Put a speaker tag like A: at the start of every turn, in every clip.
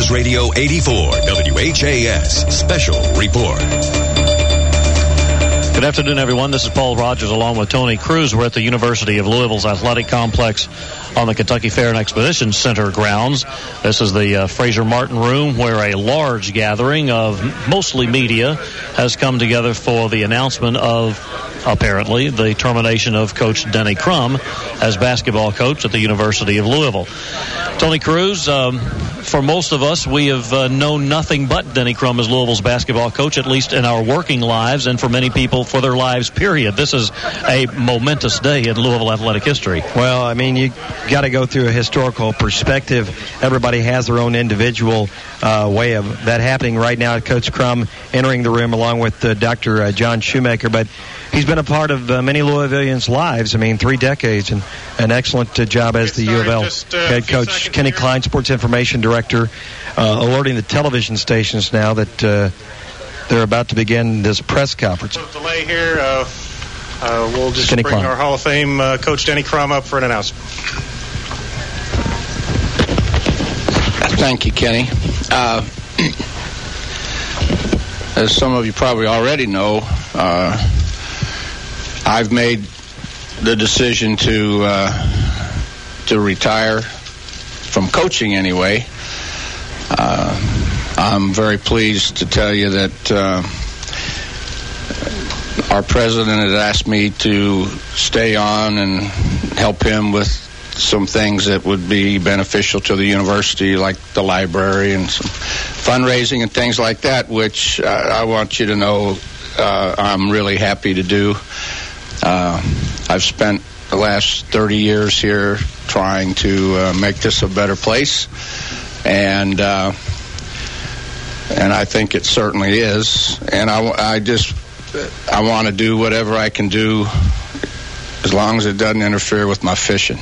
A: News Radio 84 WHAS Special Report.
B: Good afternoon, everyone. This is Paul Rogers along with Tony Cruz. We're at the University of Louisville's athletic complex on the Kentucky Fair and Exposition Center grounds. This is the Fraser Martin Room, where a large gathering of mostly media has come together for the announcement of, apparently, the termination of Coach Denny Crum as basketball coach at the University of Louisville. Tony Cruz, for most of us, we have known nothing but Denny Crum as Louisville's basketball coach, at least in our working lives, and for many people, for their lives, period. This is a momentous day in Louisville athletic history.
C: Well, I mean, you got to go through a historical perspective. Everybody has their own individual way of that happening right now. Coach Crum entering the room along with Dr. John Shoemaker, but he's been a part of many Louisvillians' lives. I mean, 3 decades, and an excellent job as the U of L head coach. Kenny Klein, sports information director, alerting the television stations now that they're about to begin this press conference.
D: Delay here. We'll just bring our Hall of Fame Coach Denny Crum up for an announcement.
E: Thank you, Kenny. As some of you probably already know, I've made the decision to retire from coaching anyway. I'm very pleased to tell you that our president has asked me to stay on and help him with some things that would be beneficial to the university, like the library and some fundraising and things like that, which I want you to know I'm really happy to do. I've spent the last 30 years here trying to make this a better place, and I think it certainly is. And I want to do whatever I can do as long as it doesn't interfere with my fishing.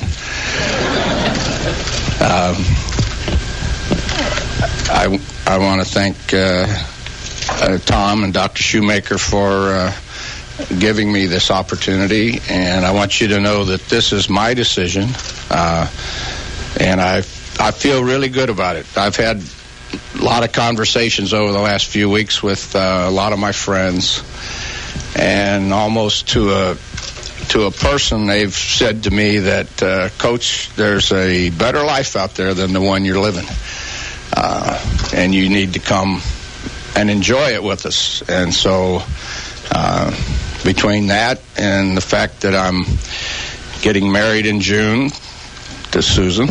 E: I want to thank Tom and Dr. Shoemaker for giving me this opportunity, and I want you to know that this is my decision, and I feel really good about it. I've had a lot of conversations over the last few weeks with a lot of my friends, and almost to a person, they've said to me that, Coach, there's a better life out there than the one you're living, and you need to come and enjoy it with us. And so between that and the fact that I'm getting married in June to Susan,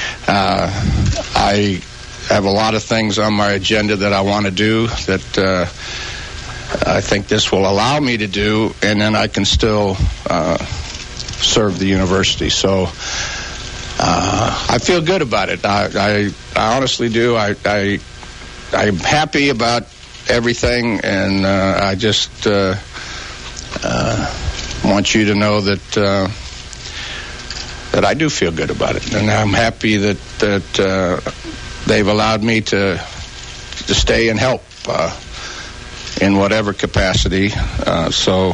E: I have a lot of things on my agenda that I want to do that I think this will allow me to do, and then I can still serve the university. So I feel good about it. I honestly do. I'm happy about everything, and I just want you to know that I do feel good about it, and I'm happy that they've allowed me to stay and help in whatever capacity. So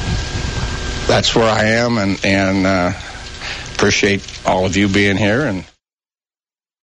E: that's where I am, and appreciate all of you being here. And